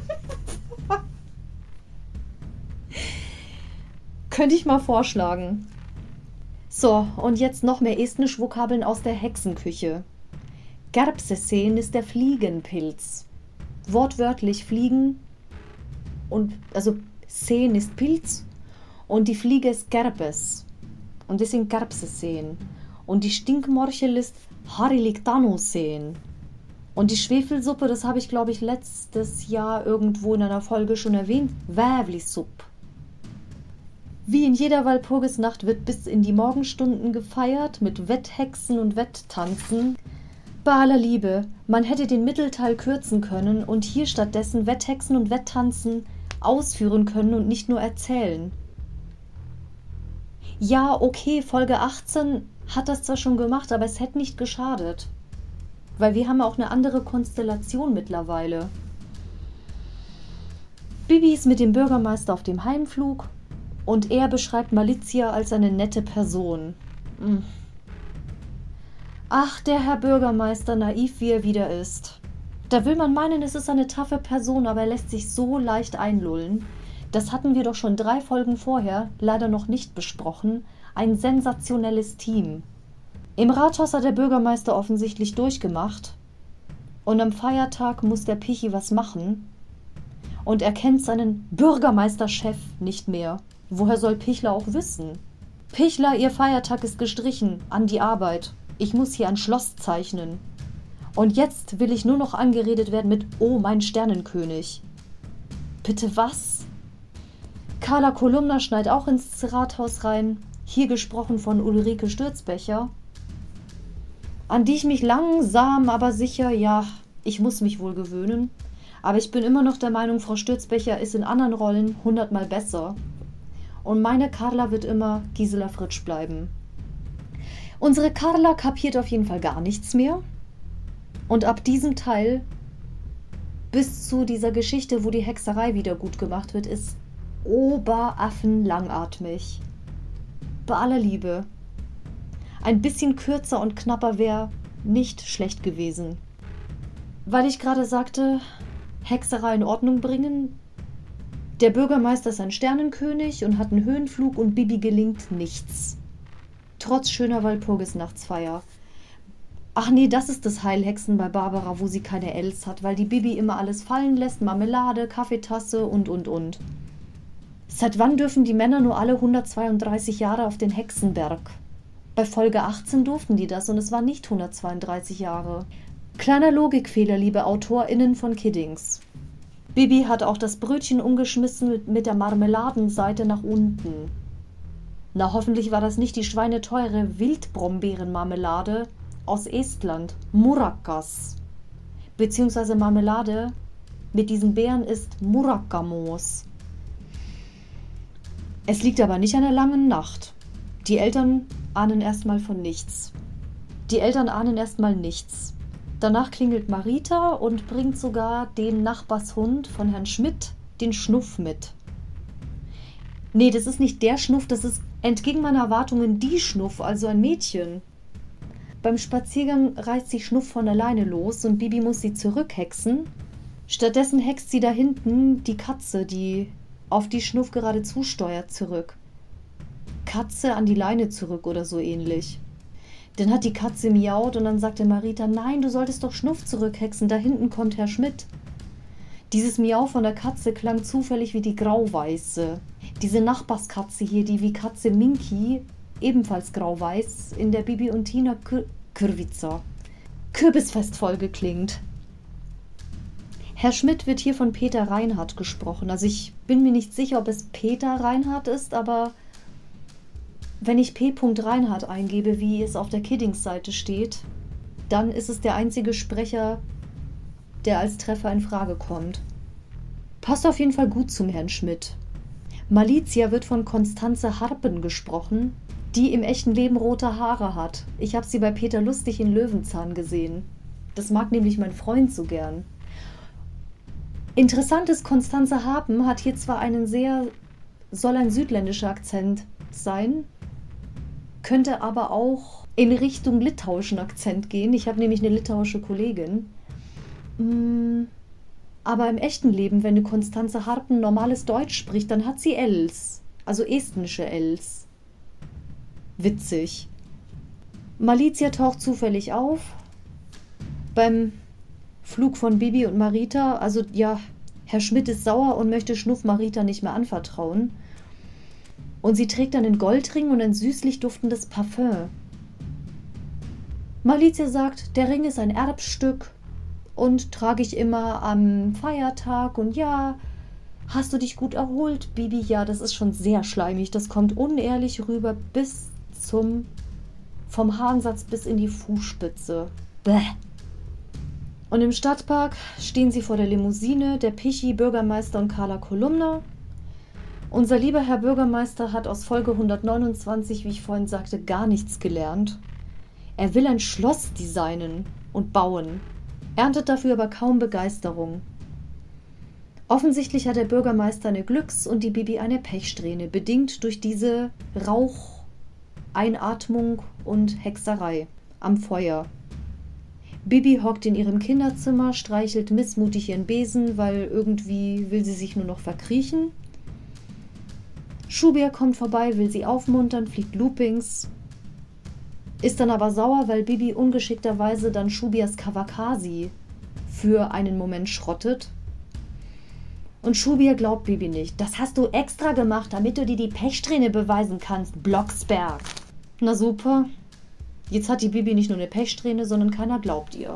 Könnte ich mal vorschlagen. So, und jetzt noch mehr Estnisch-Vokabeln aus der Hexenküche. Gerbseseen ist der Fliegenpilz. Wortwörtlich Fliegen und, also Seen ist Pilz und die Fliege ist Gerbes. Und das sind Gerbseseen. Und die Stinkmorchel ist Hariligtanoseen. Und die Schwefelsuppe, das habe ich, glaube ich, letztes Jahr irgendwo in einer Folge schon erwähnt, Vävlisupp. Wie in jeder Walpurgisnacht wird bis in die Morgenstunden gefeiert mit Wetthexen und Wetttanzen. Bei aller Liebe, man hätte den Mittelteil kürzen können und hier stattdessen Wetthexen und Wetttanzen ausführen können und nicht nur erzählen. Ja, okay, Folge achtzehn hat das zwar schon gemacht, aber es hätte nicht geschadet. Weil wir haben auch eine andere Konstellation mittlerweile. Bibi ist mit dem Bürgermeister auf dem Heimflug und er beschreibt Malizia als eine nette Person. Hm. Ach, der Herr Bürgermeister, naiv wie er wieder ist. Da will man meinen, es ist eine taffe Person, aber er lässt sich so leicht einlullen. Das hatten wir doch schon drei Folgen vorher, leider noch nicht besprochen. Ein sensationelles Team. Im Rathaus hat der Bürgermeister offensichtlich durchgemacht. Und am Feiertag muss der Pichi was machen. Und er kennt seinen Bürgermeisterchef nicht mehr. Woher soll Pichler auch wissen? Pichler, Ihr Feiertag ist gestrichen. An die Arbeit. Ich muss hier ein Schloss zeichnen. Und jetzt will ich nur noch angeredet werden mit Oh, mein Sternenkönig. Bitte was? Carla Kolumna schneit auch ins Rathaus rein. Hier gesprochen von Ulrike Stürzbecher. An die ich mich langsam, aber sicher, ja, ich muss mich wohl gewöhnen. Aber ich bin immer noch der Meinung, Frau Stürzbecher ist in anderen Rollen hundertmal besser. Und meine Carla wird immer Gisela Fritsch bleiben. Unsere Carla kapiert auf jeden Fall gar nichts mehr. Und ab diesem Teil bis zu dieser Geschichte, wo die Hexerei wieder gut gemacht wird, ist oberaffenlangatmig. Bei aller Liebe. Ein bisschen kürzer und knapper wäre nicht schlecht gewesen. Weil ich gerade sagte, Hexerei in Ordnung bringen. Der Bürgermeister ist ein Sternenkönig und hat einen Höhenflug und Bibi gelingt nichts. Trotz schöner Walpurgisnachtsfeier. Ach nee, das ist das Heilhexen bei Barbara, wo sie keine Els hat, weil die Bibi immer alles fallen lässt, Marmelade, Kaffeetasse und, und, und. Seit wann dürfen die Männer nur alle hundertzweiunddreißig Jahre auf den Hexenberg? Bei Folge achtzehn durften die das und es war nicht hundertzweiunddreißig Jahre. Kleiner Logikfehler, liebe AutorInnen von Kiddings. Bibi hat auch das Brötchen umgeschmissen mit, mit der Marmeladenseite nach unten. Na, hoffentlich war das nicht die schweineteure Wildbrombeerenmarmelade aus Estland, Murakas. Beziehungsweise Marmelade mit diesen Beeren ist Murakamos. Es liegt aber nicht an der langen Nacht. Die Eltern ahnen erstmal von nichts. Die Eltern ahnen erstmal nichts. Danach klingelt Marita und bringt sogar dem Nachbarshund von Herrn Schmidt den Schnuff mit. Nee, das ist nicht der Schnuff, das ist entgegen meiner Erwartungen die Schnuff, also ein Mädchen. Beim Spaziergang reißt sie Schnuff von alleine los und Bibi muss sie zurückhexen. Stattdessen hext sie da hinten die Katze, die auf die Schnuff gerade zusteuert, zurück. Katze an die Leine zurück oder so ähnlich. Dann hat die Katze miaut und dann sagte Marita, nein, du solltest doch Schnuff zurückhexen, da hinten kommt Herr Schmidt. Dieses Miau von der Katze klang zufällig wie die grauweiße. Diese Nachbarskatze hier, die wie Katze Minky, ebenfalls grauweiß, in der Bibi und Tina Kür Kürwitzer Kürbisfestfolge klingt. Herr Schmidt wird hier von Peter Reinhardt gesprochen. Also ich bin mir nicht sicher, ob es Peter Reinhardt ist, aber wenn ich P. Reinhardt eingebe, wie es auf der Kiddings-Seite steht, dann ist es der einzige Sprecher, der als Treffer in Frage kommt. Passt auf jeden Fall gut zum Herrn Schmidt. Malizia wird von Constanze Harpen gesprochen, die im echten Leben rote Haare hat. Ich habe sie bei Peter Lustig in Löwenzahn gesehen. Das mag nämlich mein Freund so gern. Interessant ist, Constanze Harpen hat hier zwar einen sehr, soll ein südländischer Akzent sein, könnte aber auch in Richtung litauischen Akzent gehen. Ich habe nämlich eine litauische Kollegin. Aber im echten Leben, wenn du Constanze Harpen normales Deutsch spricht, dann hat sie Ls, also estnische Ls. Witzig. Malizia taucht zufällig auf beim Flug von Bibi und Marita. Also ja, Herr Schmidt ist sauer und möchte Schnuff Marita nicht mehr anvertrauen. Und sie trägt einen Goldring und ein süßlich duftendes Parfüm. Malizia sagt, der Ring ist ein Erbstück und trage ich immer am Feiertag. Und ja, hast du dich gut erholt, Bibi? Ja, das ist schon sehr schleimig. Das kommt unehrlich rüber bis zum, vom Haarensatz bis in die Fußspitze. Bäh. Und im Stadtpark stehen sie vor der Limousine, der Pichi, Bürgermeister und Carla Kolumna. Unser lieber Herr Bürgermeister hat aus Folge hundertneunundzwanzig, wie ich vorhin sagte, gar nichts gelernt. Er will ein Schloss designen und bauen, erntet dafür aber kaum Begeisterung. Offensichtlich hat der Bürgermeister eine Glücks- und die Bibi eine Pechsträhne, bedingt durch diese Raucheinatmung und Hexerei am Feuer. Bibi hockt in ihrem Kinderzimmer, streichelt missmutig ihren Besen, weil irgendwie will sie sich nur noch verkriechen. Schubia kommt vorbei, will sie aufmuntern, fliegt Loopings, ist dann aber sauer, weil Bibi ungeschickterweise dann Schubias Kawakasi für einen Moment schrottet. Und Schubia glaubt Bibi nicht. Das hast du extra gemacht, damit du dir die Pechsträhne beweisen kannst, Blocksberg. Na super. Jetzt hat die Bibi nicht nur eine Pechsträhne, sondern keiner glaubt ihr.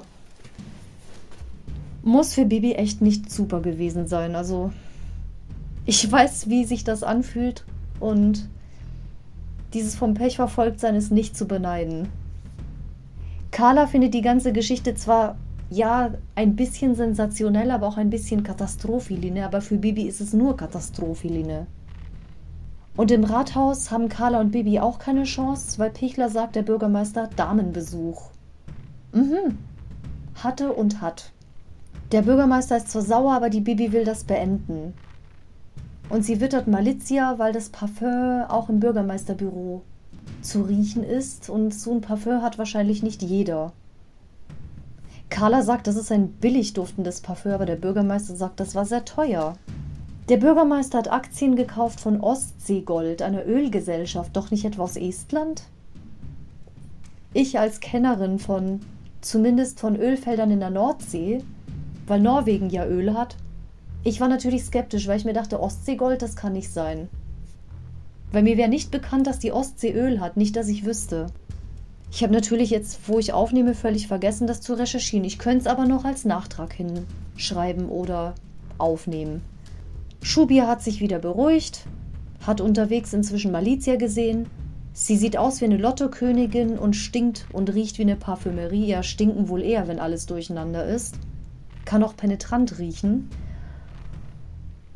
Muss für Bibi echt nicht super gewesen sein. Also, ich weiß, wie sich das anfühlt und dieses vom Pech verfolgt sein ist nicht zu beneiden. Carla findet die ganze Geschichte zwar, ja, ein bisschen sensationell, aber auch ein bisschen Katastrophiline, aber für Bibi ist es nur Katastrophiline. Und im Rathaus haben Carla und Bibi auch keine Chance, weil Pichler sagt, der Bürgermeister hat Damenbesuch. Mhm. Hatte und hat. Der Bürgermeister ist zwar sauer, aber die Bibi will das beenden. Und sie wittert Malizia, weil das Parfüm auch im Bürgermeisterbüro zu riechen ist. Und so ein Parfüm hat wahrscheinlich nicht jeder. Carla sagt, das ist ein billig duftendes Parfüm, aber der Bürgermeister sagt, das war sehr teuer. Der Bürgermeister hat Aktien gekauft von Ostseegold, einer Ölgesellschaft, doch nicht etwa aus Estland? Ich als Kennerin von, zumindest von Ölfeldern in der Nordsee, weil Norwegen ja Öl hat, ich war natürlich skeptisch, weil ich mir dachte, Ostseegold, das kann nicht sein. Weil mir wäre nicht bekannt, dass die Ostsee Öl hat, nicht, dass ich wüsste. Ich habe natürlich jetzt, wo ich aufnehme, völlig vergessen, das zu recherchieren. Ich könnte es aber noch als Nachtrag hinschreiben oder aufnehmen. Schubia hat sich wieder beruhigt, hat unterwegs inzwischen Malizia gesehen. Sie sieht aus wie eine Lottokönigin und stinkt und riecht wie eine Parfümerie. Ja, stinken wohl eher, wenn alles durcheinander ist. Kann auch penetrant riechen.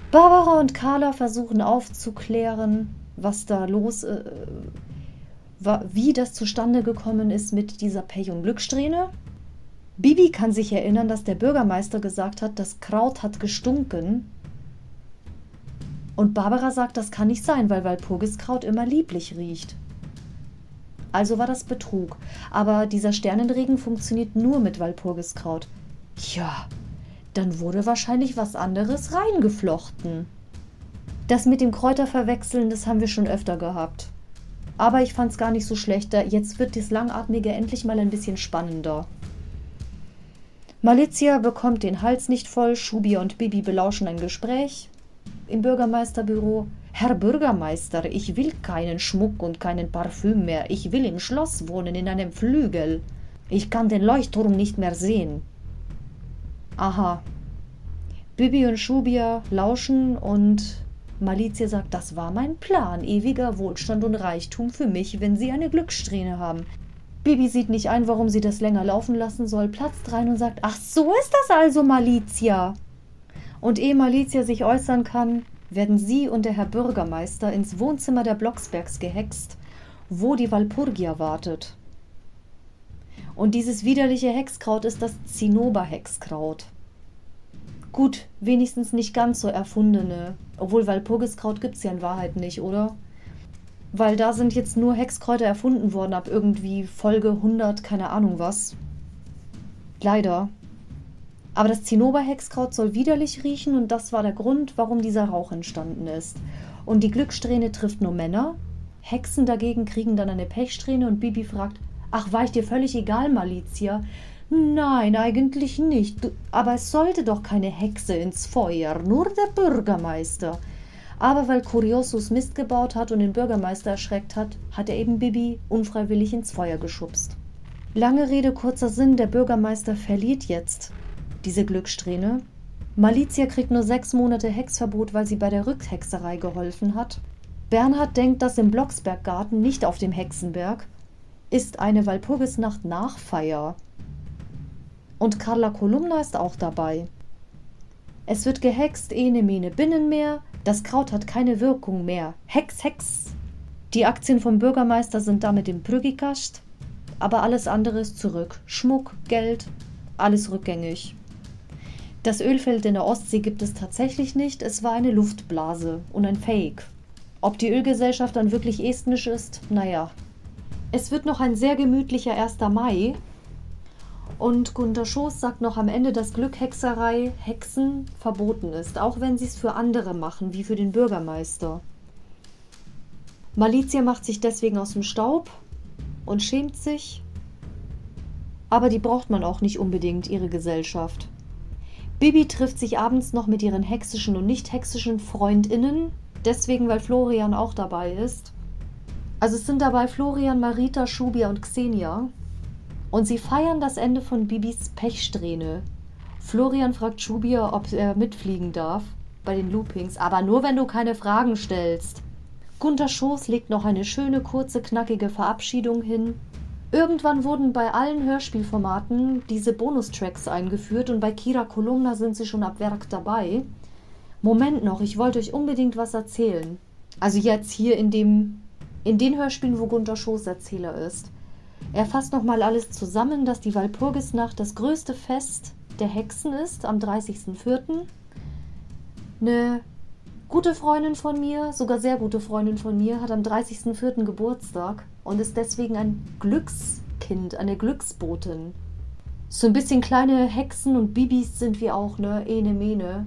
Barbara und Carla versuchen aufzuklären, was da los ist, äh, wie das zustande gekommen ist mit dieser Pech- und Glückssträhne. Bibi kann sich erinnern, dass der Bürgermeister gesagt hat, das Kraut hat gestunken. Und Barbara sagt, das kann nicht sein, weil Walpurgiskraut immer lieblich riecht. Also war das Betrug. Aber dieser Sternenregen funktioniert nur mit Walpurgiskraut. Ja, dann wurde wahrscheinlich was anderes reingeflochten. Das mit dem Kräuterverwechseln, das haben wir schon öfter gehabt. Aber ich fand es gar nicht so schlecht. Jetzt wird das Langatmige endlich mal ein bisschen spannender. Malizia bekommt den Hals nicht voll, Schubi und Bibi belauschen ein Gespräch im Bürgermeisterbüro. Herr Bürgermeister, ich will keinen Schmuck und keinen Parfüm mehr. Ich will im Schloss wohnen, in einem Flügel. Ich kann den Leuchtturm nicht mehr sehen. Aha. Bibi und Schubia lauschen und Malizia sagt, das war mein Plan. Ewiger Wohlstand und Reichtum für mich, wenn Sie eine Glückssträhne haben. Bibi sieht nicht ein, warum sie das länger laufen lassen soll, platzt rein und sagt, ach, so ist das also, Malizia. Und ehe Malizia sich äußern kann, werden sie und der Herr Bürgermeister ins Wohnzimmer der Blocksbergs gehext, wo die Walpurgia wartet. Und dieses widerliche Hexkraut ist das Zinnoberhexkraut. Gut, wenigstens nicht ganz so erfundene, obwohl Walpurgiskraut gibt es ja in Wahrheit nicht, oder? Weil da sind jetzt nur Hexkräuter erfunden worden, ab irgendwie Folge hundert, keine Ahnung was. Leider. Aber das Zinnoberhexkraut soll widerlich riechen und das war der Grund, warum dieser Rauch entstanden ist. Und die Glückssträhne trifft nur Männer. Hexen dagegen kriegen dann eine Pechsträhne und Bibi fragt, ach, war ich dir völlig egal, Malizia? Nein, eigentlich nicht. Du, aber es sollte doch keine Hexe ins Feuer, nur der Bürgermeister. Aber weil Curiosus Mist gebaut hat und den Bürgermeister erschreckt hat, hat er eben Bibi unfreiwillig ins Feuer geschubst. Lange Rede, kurzer Sinn, der Bürgermeister verliert jetzt diese Glückssträhne. Malizia kriegt nur sechs Monate Hexverbot, weil sie bei der Rückhexerei geholfen hat. Bernhard denkt, dass im Blocksberggarten, nicht auf dem Hexenberg, ist eine Walpurgisnacht Nachfeier. Und Carla Kolumna ist auch dabei. Es wird gehext, ene mene binnen mehr, das Kraut hat keine Wirkung mehr. Hex, Hex! Die Aktien vom Bürgermeister sind damit im Prügikast, aber alles andere ist zurück. Schmuck, Geld, alles rückgängig. Das Ölfeld in der Ostsee gibt es tatsächlich nicht, es war eine Luftblase und ein Fake. Ob die Ölgesellschaft dann wirklich estnisch ist, naja. Es wird noch ein sehr gemütlicher erster Mai. Und Gunter Schoß sagt noch am Ende, dass Glückhexerei, Hexen verboten ist, auch wenn sie es für andere machen, wie für den Bürgermeister. Malizia macht sich deswegen aus dem Staub und schämt sich, aber die braucht man auch nicht unbedingt, ihre Gesellschaft. Bibi trifft sich abends noch mit ihren hexischen und nicht hexischen FreundInnen, deswegen, weil Florian auch dabei ist. Also es sind dabei Florian, Marita, Schubia und Xenia. Und sie feiern das Ende von Bibis Pechsträhne. Florian fragt Schubia, ob er mitfliegen darf bei den Loopings, aber nur, wenn du keine Fragen stellst. Gunter Schoß legt noch eine schöne, kurze, knackige Verabschiedung hin. Irgendwann wurden bei allen Hörspielformaten diese Bonustracks eingeführt und bei Kira Kolumna sind sie schon ab Werk dabei. Moment noch, ich wollte euch unbedingt was erzählen. Also jetzt hier in dem, in den Hörspielen, wo Gunter Schoß Erzähler ist. Er fasst nochmal alles zusammen, dass die Walpurgisnacht das größte Fest der Hexen ist, am dreißigsten vierten Eine gute Freundin von mir, sogar sehr gute Freundin von mir, hat am dreißigsten vierten Geburtstag und ist deswegen ein Glückskind, eine Glücksbotin. So ein bisschen kleine Hexen und Bibis sind wir auch, ne? Ene Mene.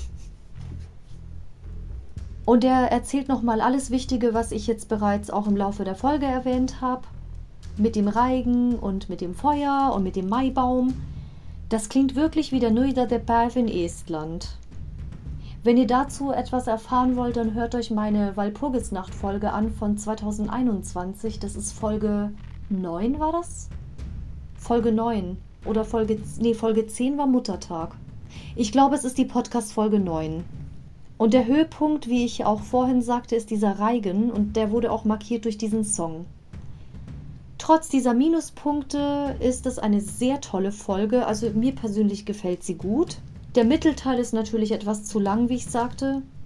Und er erzählt nochmal alles Wichtige, was ich jetzt bereits auch im Laufe der Folge erwähnt habe. Mit dem Reigen und mit dem Feuer und mit dem Maibaum. Das klingt wirklich wie der Nuida de Päiv in Estland. Wenn ihr dazu etwas erfahren wollt, dann hört euch meine Walpurgisnacht-Folge an von zweitausendeinundzwanzig. Das ist Folge neun, war das? Folge neun. Oder Folge, nee, Folge zehn war Muttertag. Ich glaube, es ist die Podcast-Folge neun. Und der Höhepunkt, wie ich auch vorhin sagte, ist dieser Reigen und der wurde auch markiert durch diesen Song. Trotz dieser Minuspunkte ist es eine sehr tolle Folge, also mir persönlich gefällt sie gut. Der Mittelteil ist natürlich etwas zu lang, wie ich sagte.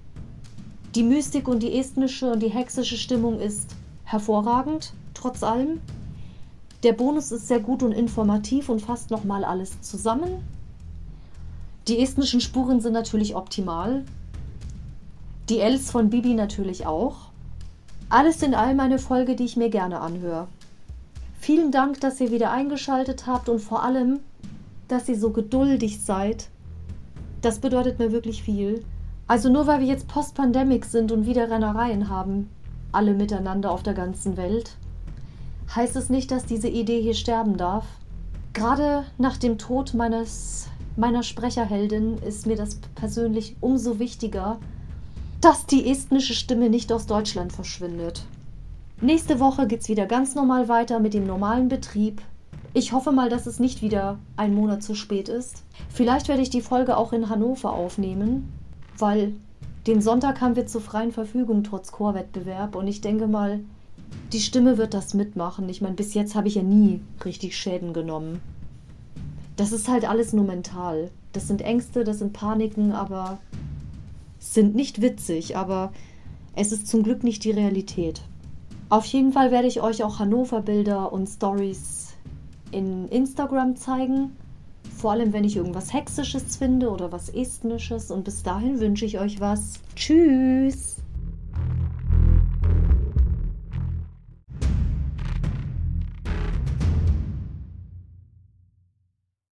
Die Mystik und die estnische und die hexische Stimmung ist hervorragend, trotz allem. Der Bonus ist sehr gut und informativ und fasst nochmal alles zusammen. Die estnischen Spuren sind natürlich optimal. Die Els von Bibi natürlich auch. Alles in allem eine Folge, die ich mir gerne anhöre. Vielen Dank, dass ihr wieder eingeschaltet habt und vor allem, dass ihr so geduldig seid. Das bedeutet mir wirklich viel. Also nur weil wir jetzt Post-Pandemic sind und wieder Rennereien haben, alle miteinander auf der ganzen Welt, heißt es nicht, dass diese Idee hier sterben darf. Gerade nach dem Tod meines, meiner Sprecherheldin ist mir das persönlich umso wichtiger, dass die estnische Stimme nicht aus Deutschland verschwindet. Nächste Woche geht's wieder ganz normal weiter mit dem normalen Betrieb. Ich hoffe mal, dass es nicht wieder ein Monat zu spät ist. Vielleicht werde ich die Folge auch in Hannover aufnehmen, weil den Sonntag haben wir zur freien Verfügung trotz Chorwettbewerb und ich denke mal, die Stimme wird das mitmachen. Ich meine, bis jetzt habe ich ja nie richtig Schäden genommen. Das ist halt alles nur mental. Das sind Ängste, das sind Paniken, aber sind nicht witzig, aber es ist zum Glück nicht die Realität. Auf jeden Fall werde ich euch auch Hannover-Bilder und Stories in Instagram zeigen. Vor allem, wenn ich irgendwas Hexisches finde oder was Estnisches. Und bis dahin wünsche ich euch was. Tschüss!